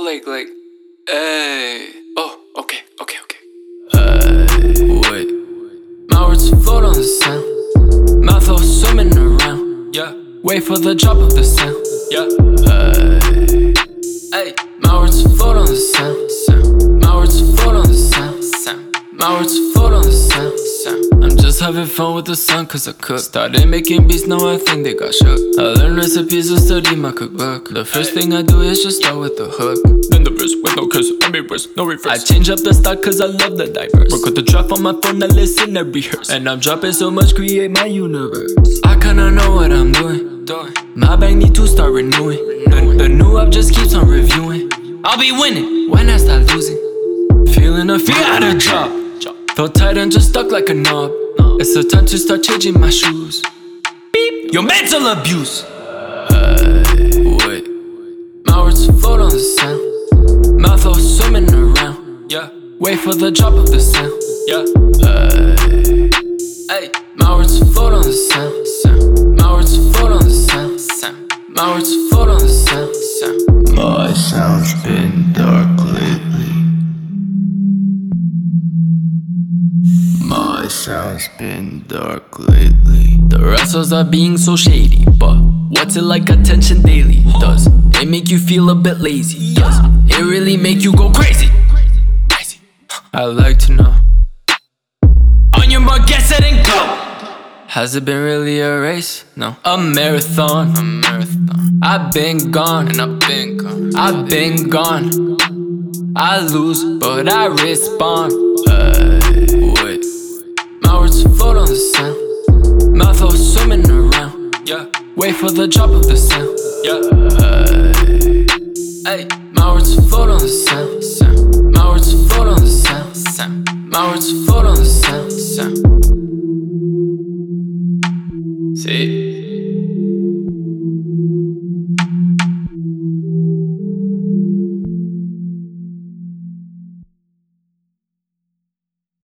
like, hey. Oh, okay. Wait. My words float on the sound. My thoughts swimming around. Yeah. Wait for the drop of the sound. Yeah. Hey. My words float on the sound. My words float on the sound. My words float on the sound. I'm just having fun with the sun cause I cook. Started making beats, now I think they got shook. I learned recipes and study my cookbook. The first thing I do is just start with the hook. Then the verse with no curse, I made verse, no reverse. I change up the style cause I love the diverse. Work with the drop on my phone, I listen and rehearse. And I'm dropping so much, create my universe. I kinda know what I'm doing. My bank need to start renewing. The new app just keeps on reviewing. I'll be winning when I start losing. Feeling a fear out of drop. Felt tight and just stuck like a knob. It's the time to start changing my shoes. Beep, your mental abuse. Wait. My words float on the sound. My thoughts swimming around. Yeah. Wait for the drop of the sound. Yeah. Hey. My words float on the sound. My words float on the sound. My words float on the sound. My sound's been dark lately. My sound's been dark lately. The wrestlers are being so shady, but what's it like attention daily? Does it make you feel a bit lazy? Does it really make you go crazy? I'd like to know. On your mark, get set and go! Has it been really a race? No. A marathon. I've been gone, and I've been gone. I lose, but I respond. Wait. My words float on the sound. My thoughts swimming around. Yeah. Wait for the drop of the sound. Yeah. Hey. My words float on the sound. My words float